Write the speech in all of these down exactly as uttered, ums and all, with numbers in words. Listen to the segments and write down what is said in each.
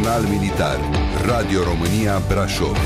Jurnal Militar. Radio România Brașov.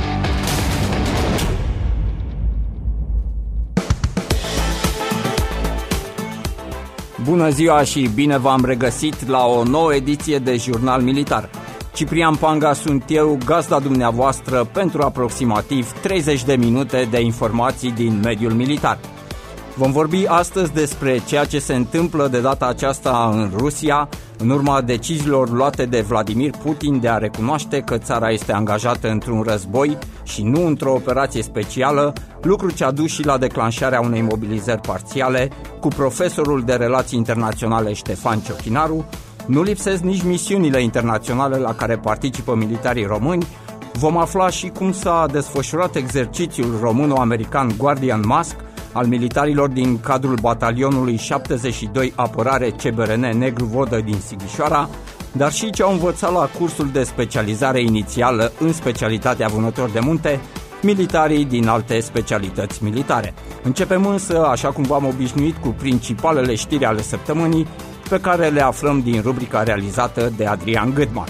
Bună ziua și bine v-am regăsit la o nouă ediție de Jurnal Militar. Ciprian Panga sunt eu, gazda dumneavoastră, pentru aproximativ treizeci de minute de informații din mediul militar. Vom vorbi astăzi despre ceea ce se întâmplă de data aceasta în Rusia, în urma deciziilor luate de Vladimir Putin de a recunoaște că țara este angajată într-un război și nu într-o operație specială, lucru ce a dus și la declanșarea unei mobilizări parțiale, cu profesorul de relații internaționale Ștefan Ciochinaru. Nu lipsesc nici misiunile internaționale la care participă militarii români. Vom afla și cum s-a desfășurat exercițiul româno-american Guardian Mask al militarilor din cadrul batalionului șaptezeci și doi Apărare C B R N Negru Vodă din Sighișoara, dar și ce au învățat la cursul de specializare inițială în specialitatea vânător de munte militarii din alte specialități militare. Începem însă, așa cum v-am obișnuit, cu principalele știri ale săptămânii, pe care le aflăm din rubrica realizată de Adrian Gâdman.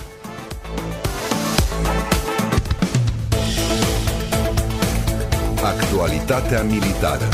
Actualitatea militară.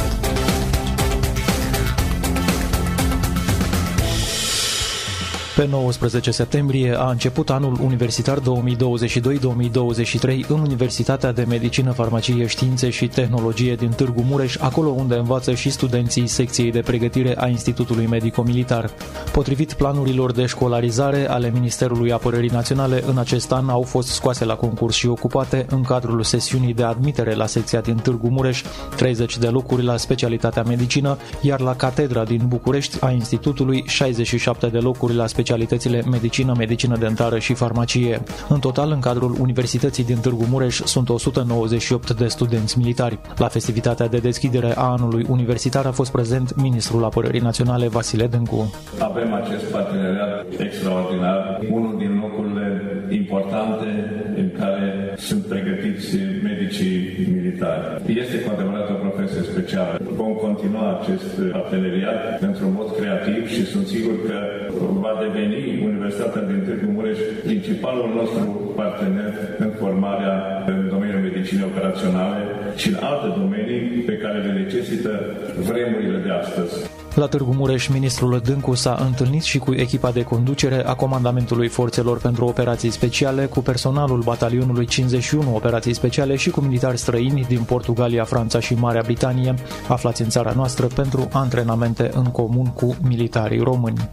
Pe nouăsprezece septembrie a început anul universitar două mii douăzeci și doi două mii douăzeci și trei în Universitatea de Medicină, Farmacie, Științe și Tehnologie din Târgu Mureș, acolo unde învață și studenții secției de pregătire a Institutului Medico-Militar. Potrivit planurilor de școlarizare ale Ministerului Apărării Naționale, în acest an au fost scoase la concurs și ocupate, în cadrul sesiunii de admitere la secția din Târgu Mureș, treizeci de locuri la specialitatea medicină, iar la catedra din București a Institutului șaizeci și șapte de locuri la specialitățile medicină, medicină dentară și farmacie. În total, în cadrul Universității din Târgu Mureș sunt o sută nouăzeci și opt de studenți militari. La festivitatea de deschidere a anului universitar a fost prezent Ministrul Apărării Naționale Vasile Dâncu. Avem acest parteneriat extraordinar, unul din locurile importante în care sunt pregătiți medicii militari. Este cu adevărat o profesie specială. Vom continua acest parteneriat într-un mod creativ și sunt sigur că va deveni Universitatea din Târgu Mureș principalul nostru partener în formarea în domeniul medicinei operaționale și în alte domenii pe care le necesită vremurile de astăzi. La Târgu Mureș, ministrul Dâncu s-a întâlnit și cu echipa de conducere a Comandamentului Forțelor pentru Operații Speciale, cu personalul batalionului cincizeci și unu Operații Speciale și cu militari străini din Portugalia, Franța și Marea Britanie, aflați în țara noastră pentru antrenamente în comun cu militarii români.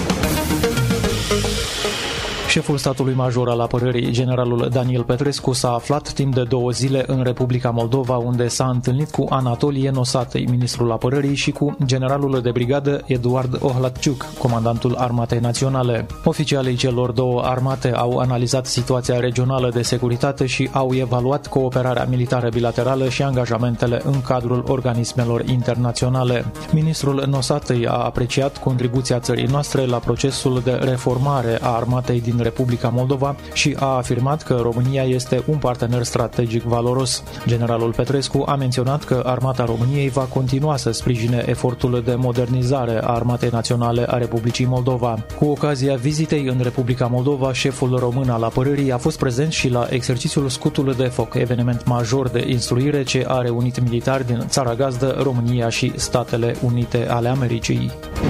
Șeful statului major al apărării, generalul Daniel Petrescu, s-a aflat timp de două zile în Republica Moldova, unde s-a întâlnit cu Anatolie Nosatăi, ministrul apărării, și cu generalul de brigadă Eduard Ohladciuc, comandantul Armatei Naționale. Oficialii celor două armate au analizat situația regională de securitate și au evaluat cooperarea militară bilaterală și angajamentele în cadrul organismelor internaționale. Ministrul Nosatăi a apreciat contribuția țării noastre la procesul de reformare a armatei din Republica Moldova și a afirmat că România este un partener strategic valoros. Generalul Petrescu a menționat că Armata României va continua să sprijine efortul de modernizare a Armatei Naționale a Republicii Moldova. Cu ocazia vizitei în Republica Moldova, șeful român al apărării a fost prezent și la exercițiul Scutul de Foc, eveniment major de instruire ce a reunit militari din țara gazdă, România și Statele Unite ale Americii.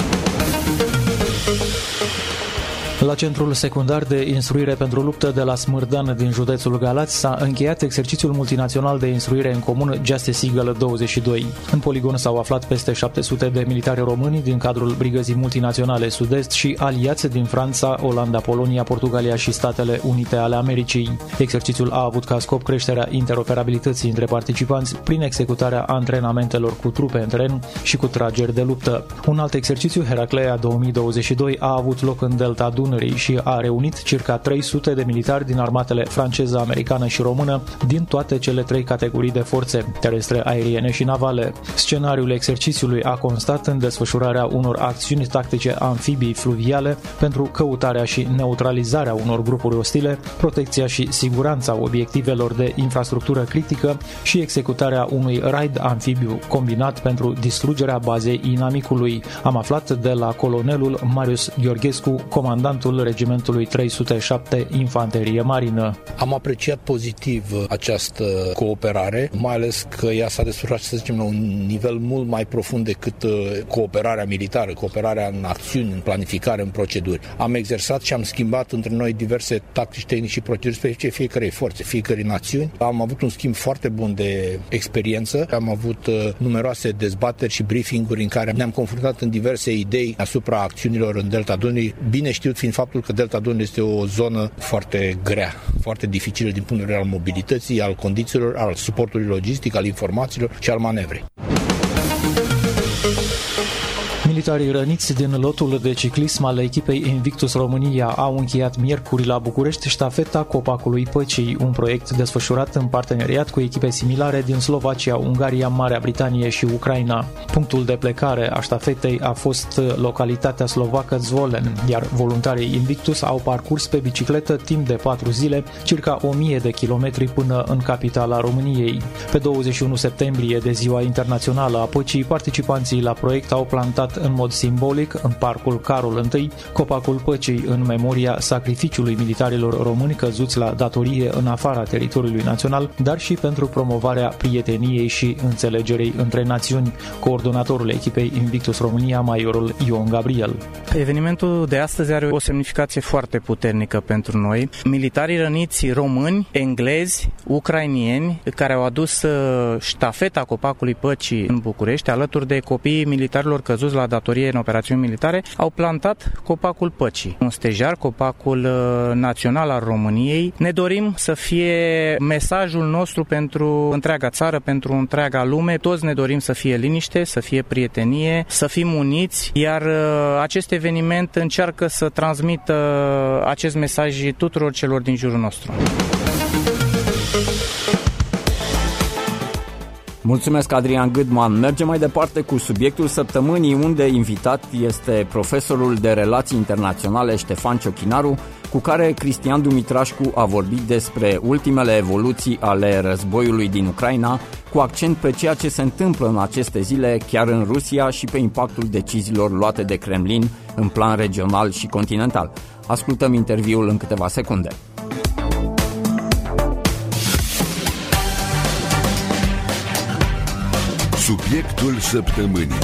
La Centrul Secundar de Instruire pentru Luptă de la Smârdan din județul Galați s-a încheiat exercițiul multinațional de instruire în comun Justice Eagle douăzeci și doi. În poligon s-au aflat peste șapte sute de militari români din cadrul Brigăzii Multinaționale Sud-Est și aliați din Franța, Olanda, Polonia, Portugalia și Statele Unite ale Americii. Exercițiul a avut ca scop creșterea interoperabilității între participanți prin executarea antrenamentelor cu trupe în teren și cu trageri de luptă. Un alt exercițiu, Heraclea două mii douăzeci și doi, a avut loc în Delta Dunării și a reunit circa trei sute de militari din armatele franceză, americană și română din toate cele trei categorii de forțe, terestre, aeriene și navale. Scenariul exercițiului a constat în desfășurarea unor acțiuni tactice amfibii fluviale pentru căutarea și neutralizarea unor grupuri ostile, protecția și siguranța obiectivelor de infrastructură critică și executarea unui raid amfibiu combinat pentru distrugerea bazei inamicului. Am aflat de la colonelul Marius Gheorghescu, comandantul comandantul regimentului trei sute șapte Infanterie Marină. Am apreciat pozitiv această cooperare, mai ales că ea s-a desfășurat, să zicem, la un nivel mult mai profund decât cooperarea militară, cooperarea în acțiuni, în planificare, în proceduri. Am exersat și am schimbat între noi diverse tactici, tehnici și proceduri specifice fiecarei forțe, fiecărei națiuni. Am avut un schimb foarte bun de experiență, am avut numeroase dezbateri și briefinguri în care ne-am confruntat în diverse idei asupra acțiunilor în Delta Dunării, bine știut fiind faptul că Delta Dunării este o zonă foarte grea, foarte dificilă din punct de vedere al mobilității, al condițiilor, al suportului logistic, al informațiilor și al manevrei. Militarii răniți din lotul de ciclism al echipei Invictus România au încheiat miercuri la București ștafeta Copacului Păcii, un proiect desfășurat în parteneriat cu echipe similare din Slovacia, Ungaria, Marea Britanie și Ucraina. Punctul de plecare a ștafetei a fost localitatea slovacă Zvolen, iar voluntarii Invictus au parcurs pe bicicletă timp de patru zile, circa o mie de kilometri până în capitala României. Pe douăzeci și unu septembrie, de Ziua Internațională a Păcii, participanții la proiect au plantat în mod simbolic, în parcul Carol I, Copacul Păcii în memoria sacrificiului militarilor români căzuți la datorie în afara teritoriului național, dar și pentru promovarea prieteniei și înțelegerii între națiuni. Coordonatorul echipei Invictus România, majorul Ion Gabriel. Evenimentul de astăzi are o semnificație foarte puternică pentru noi. Militarii răniți români, englezi, ucrainieni, care au adus ștafeta Copacului Păcii în București, alături de copiii militarilor căzuți la datorie în operațiuni militare, au plantat Copacul Păcii, un stejar, copacul național al României. Ne dorim să fie mesajul nostru pentru întreaga țară, pentru întreaga lume. Toți ne dorim să fie liniște, să fie prietenie, să fim uniți, iar acest eveniment încearcă să transmită acest mesaj tuturor celor din jurul nostru. Mulțumesc, Adrian Gâdman. Mergem mai departe cu subiectul săptămânii, unde invitat este profesorul de relații internaționale Ștefan Ciochinaru, cu care Cristian Dumitrașcu a vorbit despre ultimele evoluții ale războiului din Ucraina, cu accent pe ceea ce se întâmplă în aceste zile chiar în Rusia și pe impactul deciziilor luate de Kremlin în plan regional și continental. Ascultăm interviul în câteva secunde. Subiectul săptămânii.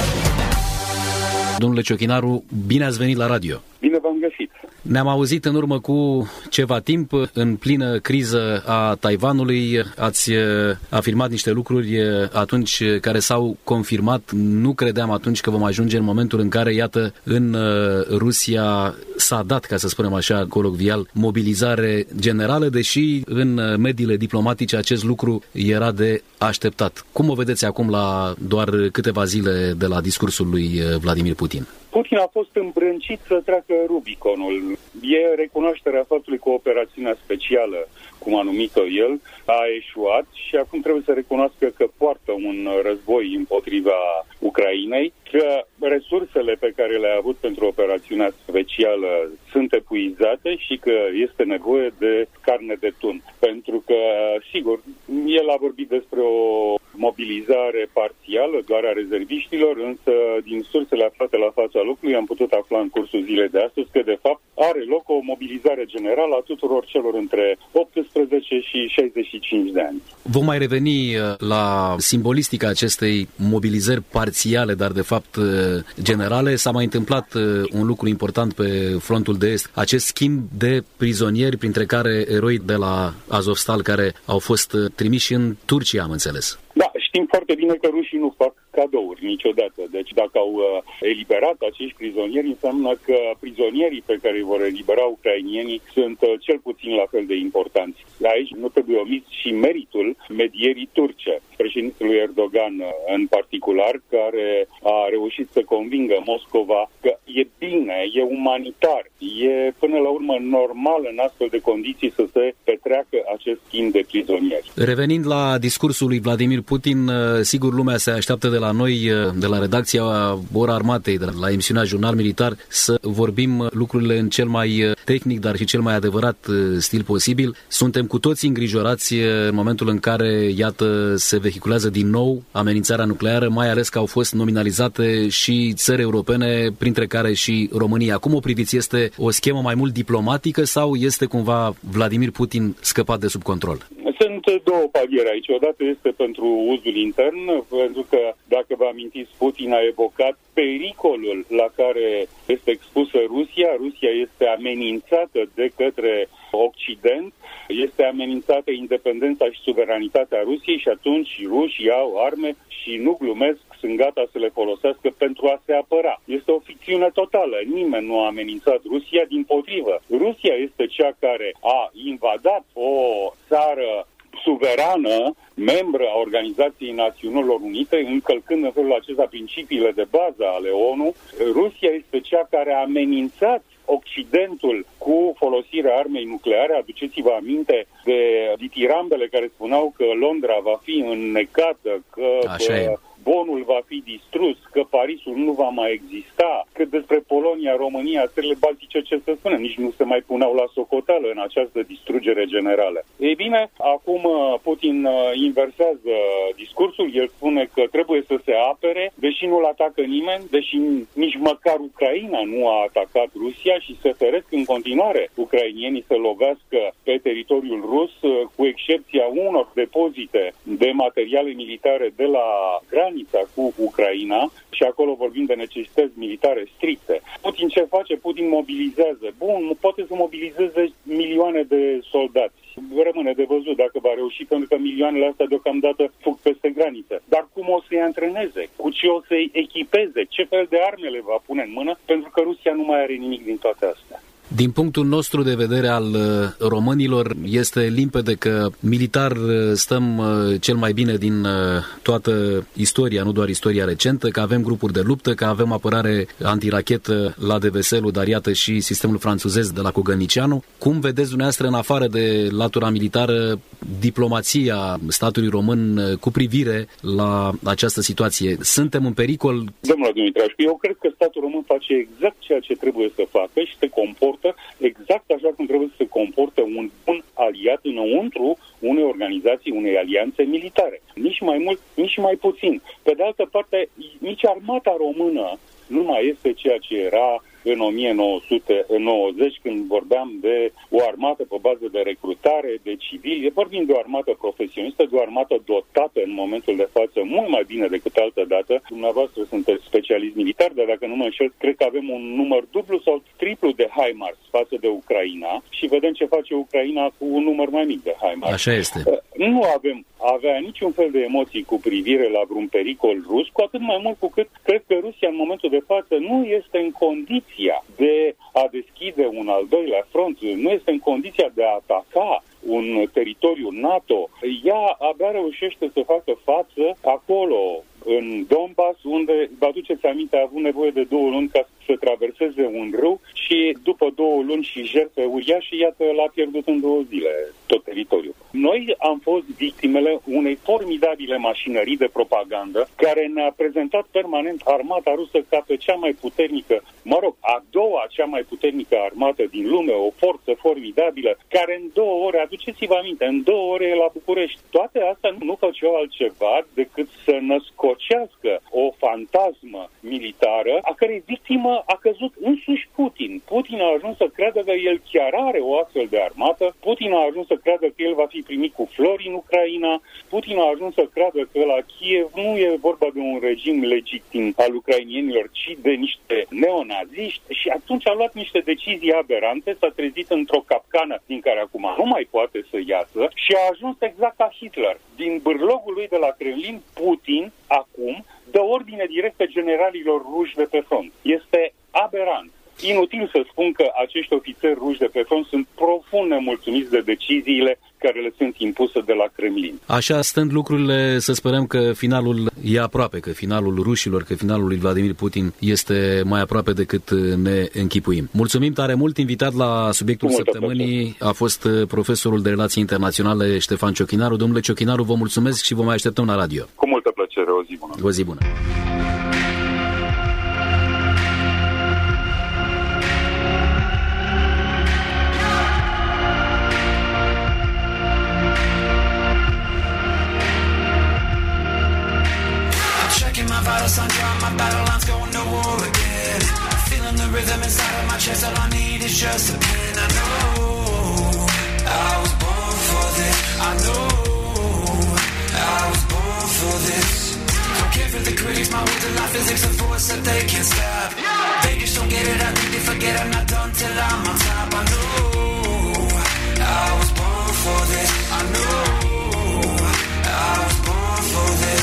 Domnule Ciochinaru, bine ați venit la radio. Bine v-am găsit. Ne-am auzit în urmă cu ceva timp, în plină criză a Taiwanului. Ați afirmat niște lucruri atunci care s-au confirmat. Nu credeam atunci că vom ajunge în momentul în care, iată, în Rusia s-a dat, ca să spunem așa, colocvial, mobilizare generală, deși în mediile diplomatice acest lucru era de așteptat. Cum o vedeți acum la doar câteva zile de la discursul lui Vladimir Putin? Putin a fost îmbrâncit să treacă Rubiconul. E recunoașterea faptului că operațiunea specială, cum a numit-o el, a eșuat și acum trebuie să recunoască că poartă un război împotriva Ucrainei, că resursele pe care le-a avut pentru operațiunea specială sunt epuizate și că este nevoie de carne de tun. Pentru că, sigur, el a vorbit despre o mobilizare parțială, doar a rezerviștilor, însă din sursele aflate la fața locului am putut afla în cursul zilei de astăzi că, de fapt, are loc o mobilizare generală a tuturor celor între optsprezece și șaizeci și cinci de ani. Vom mai reveni la simbolistica acestei mobilizări parțiale, dar de fapt generale. S-a mai întâmplat un lucru important pe frontul de est, acest schimb de prizonieri, printre care eroi de la Azovstal care au fost trimiși în Turcia, am înțeles. Da, știm foarte bine că rușii nu fac cadouri niciodată. Deci dacă au eliberat acești prizonieri, înseamnă că prizonierii pe care îi vor elibera ucrainienii sunt cel puțin la fel de importanți. Aici nu trebuie omis și meritul medierii turce, președintelui Erdogan în particular, care a reușit să convingă Moscova că e bine, e umanitar, e până la urmă normal în astfel de condiții să se petreacă acest schimb de prizonieri. Revenind la discursul lui Vladimir Putin, sigur lumea se așteaptă de la la noi, de la redacția Ora Armatei, de la emisiunea Jurnal Militar, să vorbim lucrurile în cel mai tehnic, dar și cel mai adevărat stil posibil. Suntem cu toții îngrijorați în momentul în care, iată, se vehiculează din nou amenințarea nucleară, mai ales că au fost nominalizate și țări europene, printre care și România. Cum o priviți? Este o schemă mai mult diplomatică sau este cumva Vladimir Putin scăpat de sub control? Sunt două paliere aici. Odată este pentru uzul intern, pentru că, dacă vă amintiți, Putin a evocat pericolul la care este expusă Rusia. Rusia este amenințată de către Occident, este amenințată independența și suveranitatea Rusiei și atunci rușii au arme și nu glumesc, sunt gata să le folosească pentru a se apăra. Este o ficțiune totală. Nimeni nu a amenințat Rusia, dimpotrivă. Rusia este cea care a invadat o țară suverană, membră a Organizației Națiunilor Unite, încălcând în felul acesta principiile de bază ale ONU. Rusia este cea care a amenințat Occidentul cu folosirea armei nucleare. Aduceți-vă aminte de ditirambele care spuneau că Londra va fi înnecată, că Bonul va fi distrus, că Parisul nu va mai exista, că despre Polonia, România, țările baltice, ce să spunem, nici nu se mai puneau la socoteală în această distrugere generală. Ei bine, acum Putin inversează discursul, el spune că trebuie să se apere, deși nu-l atacă nimeni, deși nici măcar Ucraina nu a atacat Rusia și se feresc în continuare ucrainienii să lovească pe teritoriul rus, cu excepția unor depozite de materiale militare de la granița cu Ucraina, și acolo vorbim de necesități militare stricte. Putin ce face? Putin mobilizează. Bun, poate să mobilizeze milioane de soldați. Rămâne de văzut dacă va reuși, pentru că milioanele astea deocamdată fug peste graniță. Dar cum o să-i antreneze? Cu ce o să-i echipeze? Ce fel de arme le va pune în mână? Pentru că Rusia nu mai are nimic din toate astea. Din punctul nostru de vedere al românilor, este limpede că militar stăm cel mai bine din toată istoria, nu doar istoria recentă, că avem grupuri de luptă, că avem apărare antirachetă la Deveselu, dar iată și sistemul franțuzez de la Cogălnicianu. Cum vedeți dumneavoastră, în afară de latura militară, diplomația statului român cu privire la această situație? Suntem în pericol? Domnule Dumitrașcu, eu cred că statul român face exact ceea ce trebuie să facă și se comportă exact așa cum trebuie să se comporte un bun aliat înăuntru unei organizații, unei alianțe militare. Nici mai mult, nici mai puțin. Pe de altă parte, nici armata română nu mai este ceea ce era în o mie nouă sute nouăzeci, când vorbeam de o armată pe bază de recrutare, de civili. Vorbim de o armată profesionistă, de o armată dotată în momentul de față mult mai bine decât altă dată. Dumneavoastră sunteți specialist militar, dar dacă nu mă înșel, cred că avem un număr dublu sau triplu de HIMARS față de Ucraina și vedem ce face Ucraina cu un număr mai mic de HIMARS. Așa este. Nu avem avea niciun fel de emoții cu privire la vreun pericol rus, cu atât mai mult cu cât cred că Rusia în momentul de față nu este în condiția de a deschide un al doilea front, nu este în condiția de a ataca un teritoriu NATO. Ea abia reușește să facă față acolo, în Donbass, unde, vă aduceți aminte, a avut nevoie de două luni ca să traverseze un râu și după două luni și jertfe uriașe, iată, l-a pierdut în două zile tot teritoriul. Noi am fost victimele unei formidabile mașinării de propagandă care ne-a prezentat permanent armata rusă ca pe cea mai puternică, mă rog, a doua cea mai puternică armată din lume, o forță formidabilă, care în două ore, aduceți-vă aminte, în două ore e la București. Toate astea nu făceau altceva decât să născocească o fantasmă militară, a cărei victimă a căzut însuși Putin. Putin a ajuns să creadă că el chiar are o astfel de armată, Putin a ajuns să creadă că el va fi primit cu flori în Ucraina, Putin a ajuns să creadă că la Kiev nu e vorba de un regim legitim al ucrainienilor, ci de niște neonaziști, și atunci a luat niște decizii aberante, s-a trezit într-o capcană din care acum nu mai poate să iasă și a ajuns exact ca Hitler. Din bârlogul lui de la Kremlin, Putin acum dă ordine directă generalilor ruși de pe front. Este aberant. inutil să spun că acești ofițeri ruși de pe front sunt profund nemulțumiți de deciziile care le sunt impuse de la Kremlin. Așa stând lucrurile, să sperăm că finalul e aproape, că finalul rușilor, că finalul lui Vladimir Putin este mai aproape decât ne închipuim. Mulțumim tare mult. Invitat la subiectul săptămânii plăcere. A fost profesorul de relații internaționale Ștefan Ciochinaru. Domnule Ciochinaru, vă mulțumesc și vă mai așteptăm la radio. Cu multă plăcere. O zi bună. O zi bună. Sun dry, my battle lines going to war again. Feeling the rhythm inside of my chest. All I need is just a pen. I know I was born for this. I know I was born for this. Don't care for the critics. My words are like physics, a force that they can't stop. They just don't get it. I think they forget I'm not done till I'm on top. I know I was born for this. I know I was born for this.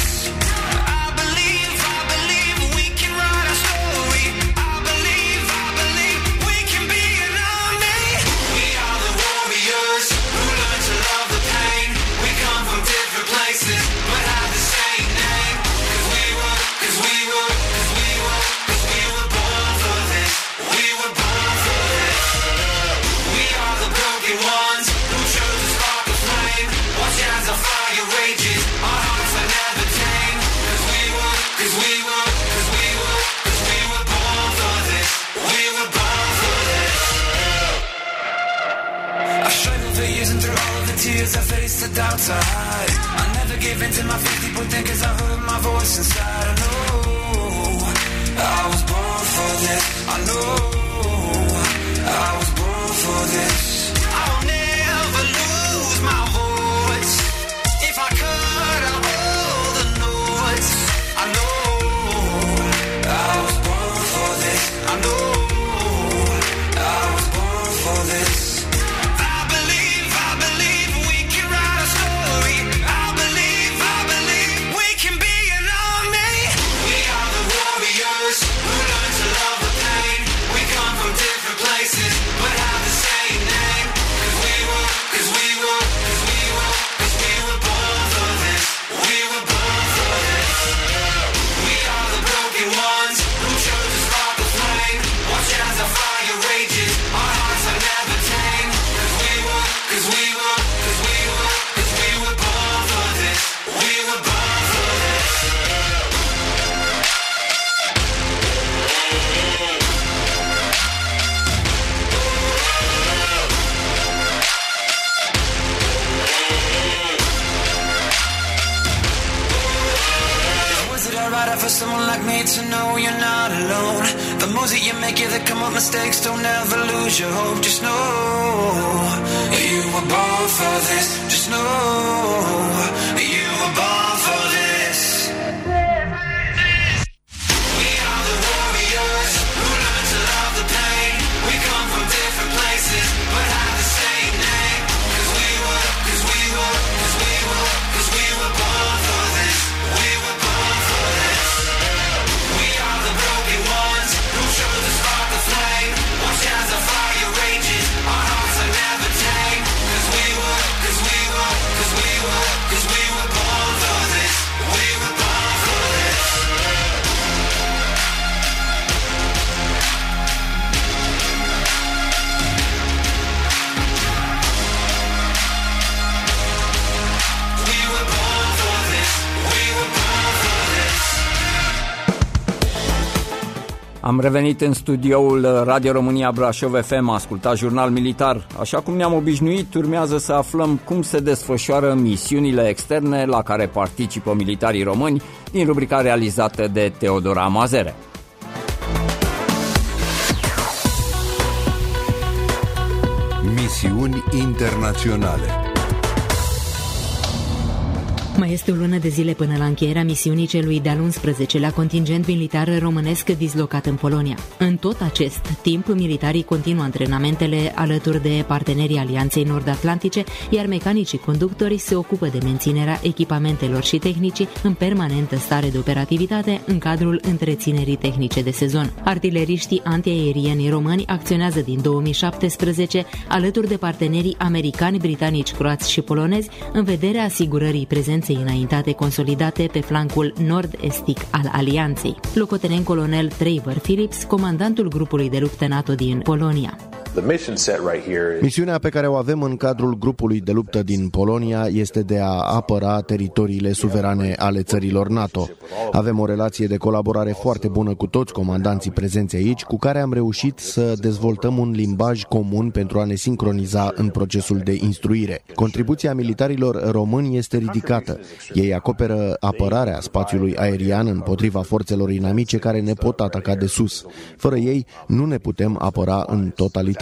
I face the doubts I hide. I never give in to my fears. People think as I heard my voice inside. I know I was born for this. I know I was born for this. I'll never lose my voice. If I could, I'll hold the noise. I know I was born for this. I know I was born for this. For someone like me to know you're not alone. The moves that you make, yeah, that come up mistakes. Don't ever lose your hope. Just know you were born for this. Just know you were born for this. We are the warriors who learn to love the pain. We come from different places, but have the same name. Cause we were, cause we were, cause we were, cause we were born for this. We were born for this. Watch as the fire rages. Our hearts are never tame. Cause we were, cause we were, cause we were, cause we were born for this. We were born for this. We were born for this. We were born for this. Am revenit în studioul Radio România Brașov F M, ascultat Jurnal Militar. Așa cum ne-am obișnuit, urmează să aflăm cum se desfășoară misiunile externe la care participă militarii români din rubrica realizată de Teodora Mazere. Misiuni internaționale. Mai este o lună de zile până la încheierea misiunii celui de-al unsprezecelea contingent militar românesc dislocat în Polonia. În tot acest timp, militarii continuă antrenamentele alături de partenerii Alianței Nord-Atlantice, iar mecanicii conductori se ocupă de menținerea echipamentelor și tehnicii în permanentă stare de operativitate în cadrul întreținerii tehnice de sezon. Artileriștii antiaerieni români acționează din două mii șaptesprezece alături de partenerii americani, britanici, croați și polonezi în vederea asigurării prezenței înaintate consolidate pe flancul nord-estic al alianței. Locotenent colonel Trevor Phillips, comandantul grupului de luptă NATO din Polonia. Misiunea pe care o avem în cadrul grupului de luptă din Polonia este de a apăra teritoriile suverane ale țărilor NATO. Avem o relație de colaborare foarte bună cu toți comandanții prezenți aici, cu care am reușit să dezvoltăm un limbaj comun pentru a ne sincroniza în procesul de instruire. Contribuția militarilor români este ridicată. Ei acoperă apărarea spațiului aerian împotriva forțelor inamice care ne pot ataca de sus. Fără ei, nu ne putem apăra în totalitate.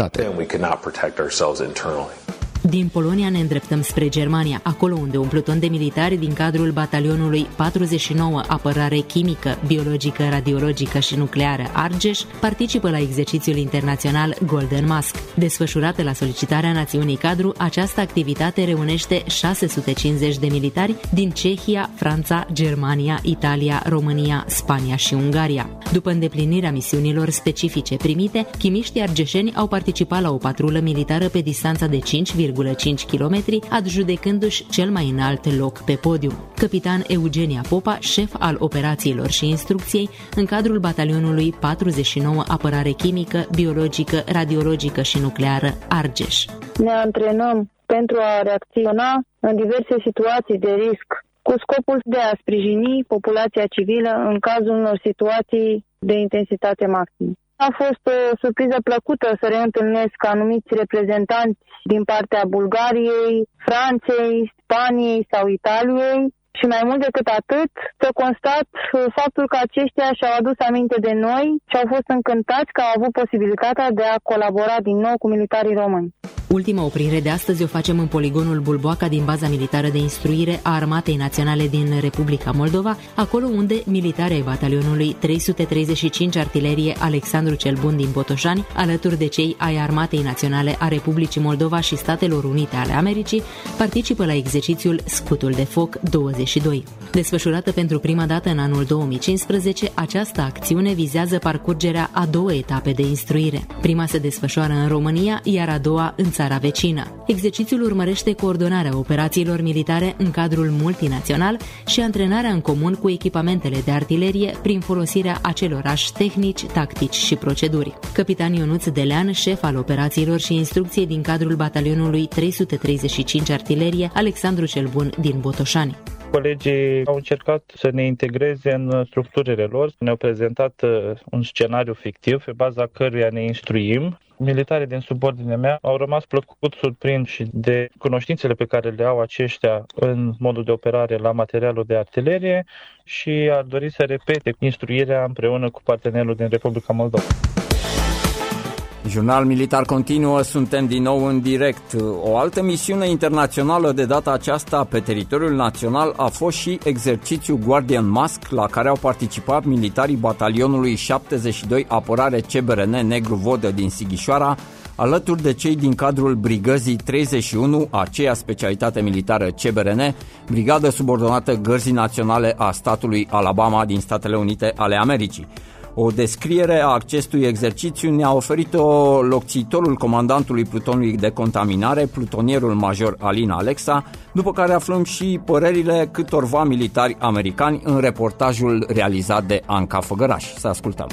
Din Polonia ne îndreptăm spre Germania, acolo unde un pluton de militari din cadrul batalionului patruzeci și nouă Apărare Chimică, Biologică, Radiologică și Nucleară Argeș participă la exercițiul internațional Golden Mask. Desfășurată la solicitarea națiunii cadru, această activitate reunește șase sute cincizeci de militari din Cehia, Franța, Germania, Italia, România, Spania și Ungaria. După îndeplinirea misiunilor specifice primite, chimiștii argeșeni au participat la o patrulă militară pe distanța de cinci virgulă cinci kilometri, adjudecându-și cel mai înalt loc pe podium. Capitan Eugenia Popa, șef al operațiilor și instrucției în cadrul batalionului patruzeci și nouă Apărare Chimică, Biologică, Radiologică și Nucleară Argeș. Ne antrenăm pentru a reacționa în diverse situații de risc, cu scopul de a sprijini populația civilă în cazul unor situații de intensitate maximă. A fost o surpriză plăcută să reîntâlnesc anumiți reprezentanți din partea Bulgariei, Franței, Spaniei sau Italiei și mai mult decât atât să constat faptul că aceștia și-au adus aminte de noi și au fost încântați că au avut posibilitatea de a colabora din nou cu militarii români. Ultima oprire de astăzi o facem în poligonul Bulboaca din baza militară de instruire a Armatei Naționale din Republica Moldova, acolo unde militarii ai batalionului trei sute treizeci și cinci Artilerie Alexandru cel Bun din Botoșani, alături de cei ai Armatei Naționale a Republicii Moldova și Statelor Unite ale Americii, participă la exercițiul Scutul de Foc douăzeci și doi. Desfășurată pentru prima dată în anul două mii cincisprezece, această acțiune vizează parcurgerea a două etape de instruire. Prima se desfășoară în România, iar a doua în țara vecină. Exercițiul urmărește coordonarea operațiilor militare în cadrul multinațional și antrenarea în comun cu echipamentele de artilerie prin folosirea acelorași tehnici, tactici și proceduri. Capitan Ionuț Delean, șef al operațiilor și instrucției din cadrul batalionului trei sute treizeci și cinci Artilerie Alexandru cel Bun din Botoșani. Colegii au încercat să ne integreze în structurile lor, ne-au prezentat un scenariu fictiv pe baza căruia ne instruim. Militarii din subordinea mea au rămas plăcut surprinși de cunoștințele pe care le au aceștia în modul de operare la materialul de artilerie și ar dori să repete instruirea împreună cu partenerul din Republica Moldova. Jurnal Militar continuă, suntem din nou în direct. O altă misiune internațională de data aceasta pe teritoriul național a fost și exercițiul Guardian Mask, la care au participat militarii batalionului șaptezeci și doi Apărare C B R N Negru Vodă din Sighișoara, alături de cei din cadrul Brigăzii treizeci și unu, aceea specialitate militară C B R N, brigadă subordonată Gărzii Naționale a statului Alabama din Statele Unite ale Americii. O descriere a acestui exercițiu ne-a oferit-o locțitorul comandantului plutonului de contaminare, plutonierul major Alin Alexa, după care aflăm și părerile câtorva militari americani în reportajul realizat de Anca Făgăraș. Să ascultăm.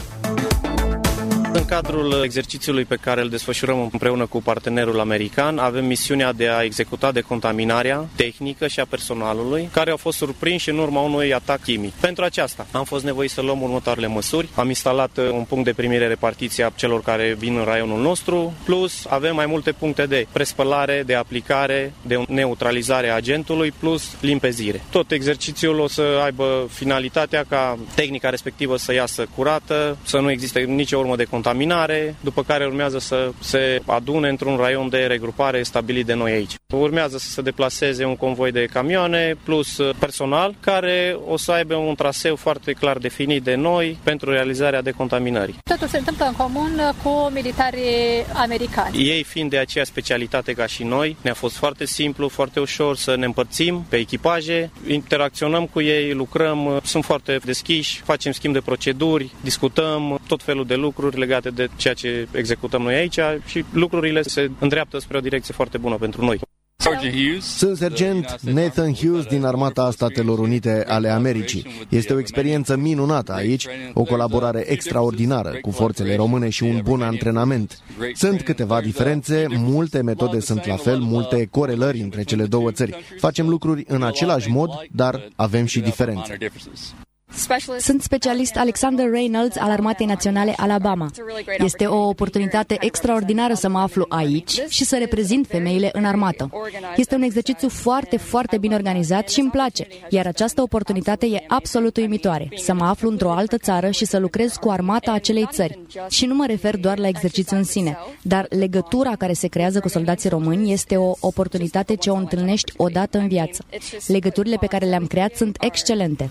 În cadrul exercițiului pe care îl desfășurăm împreună cu partenerul american, avem misiunea de a executa decontaminarea tehnică și a personalului, care au fost surprinși în urma unui atac chimic. Pentru aceasta am fost nevoiți să luăm următoarele măsuri. Am instalat un punct de primire-repartiție a celor care vin în raionul nostru, plus avem mai multe puncte de prespălare, de aplicare, de neutralizare a agentului, plus limpezire. Tot exercițiul o să aibă finalitatea ca tehnica respectivă să iasă curată, să nu existe nicio urmă de contaminare, după care urmează să se adune într-un raion de regrupare stabilit de noi aici. Urmează să se deplaseze un convoi de camioane plus personal care o să aibă un traseu foarte clar definit de noi pentru realizarea decontaminării. Totul se întâmplă în comun cu militarii americani. Ei fiind de aceeași specialitate ca și noi, ne-a fost foarte simplu, foarte ușor să ne împărțim pe echipaje, interacționăm cu ei, lucrăm, sunt foarte deschiși, facem schimb de proceduri, discutăm tot felul de lucruri legate de ceea ce executăm noi aici și lucrurile se îndreaptă spre o direcție foarte bună pentru noi. Sunt sergent Nathan Hughes din Armata Statelor Unite ale Americii. Este o experiență minunată aici, o colaborare extraordinară cu forțele române și un bun antrenament. Sunt câteva diferențe, multe metode sunt la fel, multe corelări între cele două țări. Facem lucruri în același mod, dar avem și diferențe. Sunt specialist Alexander Reynolds al Armatei Naționale Alabama. Este o oportunitate extraordinară să mă aflu aici și să reprezint femeile în armată. Este un exercițiu foarte, foarte bine organizat și îmi place, iar această oportunitate e absolut uimitoare, să mă aflu într-o altă țară și să lucrez cu armata acelei țări. Și nu mă refer doar la exercițiu în sine, dar legătura care se creează cu soldații români este o oportunitate ce o întâlnești odată în viață. Legăturile pe care le-am creat sunt excelente.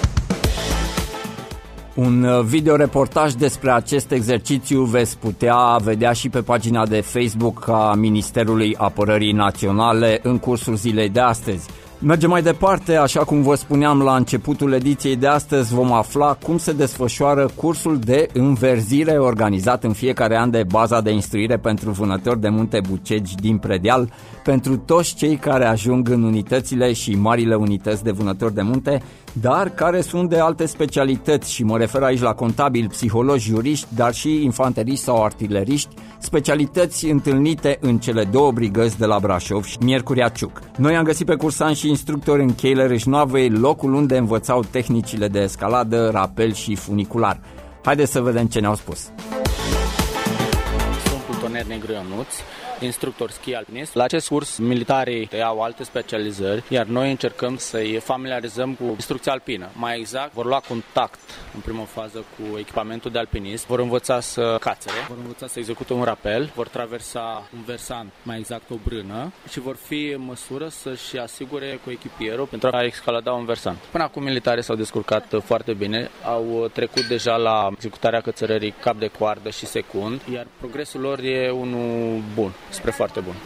Un videoreportaj despre acest exercițiu veți putea vedea și pe pagina de Facebook a Ministerului Apărării Naționale în cursul zilei de astăzi. Mergem mai departe, așa cum vă spuneam la începutul ediției de astăzi, vom afla cum se desfășoară cursul de înverzire organizat în fiecare an de Baza de Instruire pentru Vânători de Munte Bucegi din Predeal, pentru toți cei care ajung în unitățile și marile unități de vânători de munte, dar care sunt de alte specialități și mă refer aici la contabili, psihologi, juriști, dar și infanteriști sau artileriști, specialități întâlnite în cele două brigăzi de la Brașov și Miercurea Ciuc. Noi am găsit pe cursanți și instructori în cheile Râșnoavei, locul unde învățau tehnicile de escaladă, rapel și funicular. Haideți să vedem ce ne-au spus. Sunt plutoner negru Ionuț, instructor schi alpinist. La acest curs militarii iau alte specializări, iar noi încercăm să-i familiarizăm cu instrucția alpină. Mai exact, vor lua contact în prima fază cu echipamentul de alpinist, vor învăța să cațere, vor învăța să execute un rapel, vor traversa un versant, mai exact o brână, și vor fi în măsură să-și asigure cu echipierul pentru a escalada un versant. Până acum militarii s-au descurcat foarte bine, au trecut deja la executarea cățărării cap de coardă și secund, iar progresul lor e unul bun, spre foarte bun.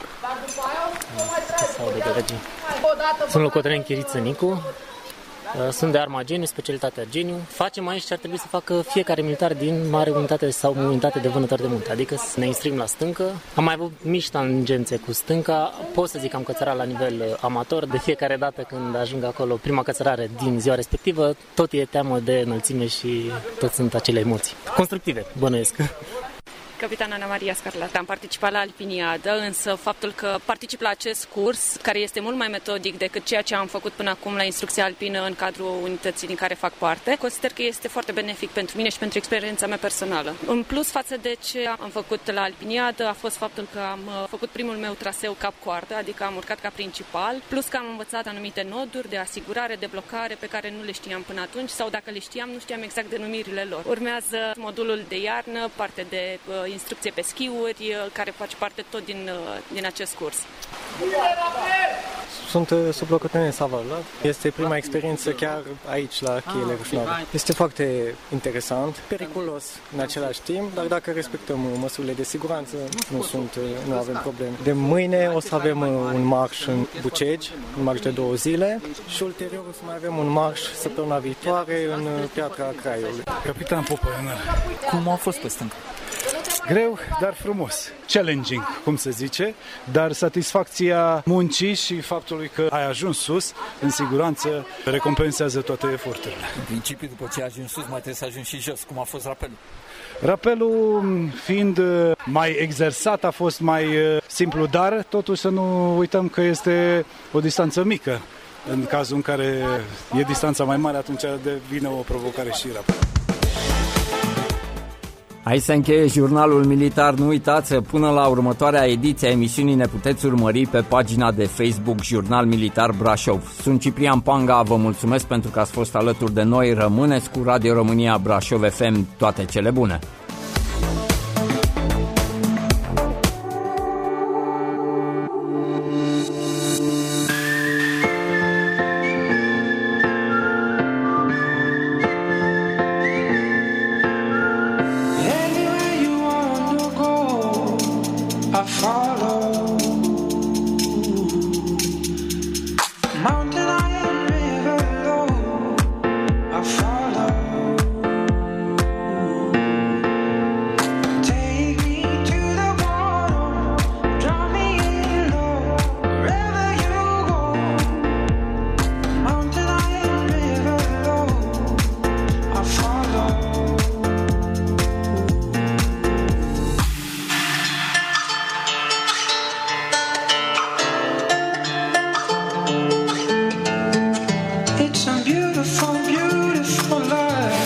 Sunt locotenent Chiriță Nicu, sunt de arma Geniu, specialitatea Geniu. Facem aici ce ar trebui să facă fiecare militar din mare unitate sau unitate de vânători de munte, adică să ne instruim la stâncă. Am mai avut mici tangențe cu stânca, pot să zic că am cățărat la nivel amator. De fiecare dată când ajung acolo, prima cățărare din ziua respectivă, tot e teamă de înălțime și tot sunt acele emoții constructive, bănuiesc. Capitan Ana Maria Scarlata. Am participat la Alpiniadă, însă faptul că particip la acest curs, care este mult mai metodic decât ceea ce am făcut până acum la instrucția alpină în cadrul unității din care fac parte, consider că este foarte benefic pentru mine și pentru experiența mea personală. În plus față de ce am făcut la Alpiniadă a fost faptul că am făcut primul meu traseu cap-coardă, adică am urcat ca principal, plus că am învățat anumite noduri de asigurare, de blocare pe care nu le știam până atunci sau dacă le știam, nu știam exact denumirile lor. Urmează modulul de iarnă, parte de instrucție pe schiuri, care face parte tot din, din acest curs. Sunt sublocotenent Sava Vlad. Este prima experiență chiar aici, la cheile Râșnoave. Este foarte interesant, periculos în același timp, dar dacă respectăm măsurile de siguranță, nu, sunt, nu avem probleme. De mâine o să avem un marș în Bucegi, un marș de două zile, și ulterior o să mai avem un marș săptămâna viitoare în Piatra Craiului. Capitan Popăiană. Cum a fost pe stâncă? Greu, dar frumos. Challenging, cum se zice, dar satisfacția muncii și faptului că ai ajuns sus, în siguranță, recompensează toate eforturile. În principiu, după ce ai ajuns sus, mai trebuie să ajungi și jos. Cum a fost rapelul? Rapelul, fiind mai exersat, a fost mai simplu, dar totuși să nu uităm că este o distanță mică. În cazul în care e distanța mai mare, atunci devine o provocare și rapelul. Aici se încheie jurnalul militar. Nu uitați, până la următoarea ediție a emisiunii ne puteți urmări pe pagina de Facebook Jurnal Militar Brașov. Sunt Ciprian Panga, vă mulțumesc pentru că ați fost alături de noi. Rămâneți cu Radio România Brașov F M. Toate cele bune! far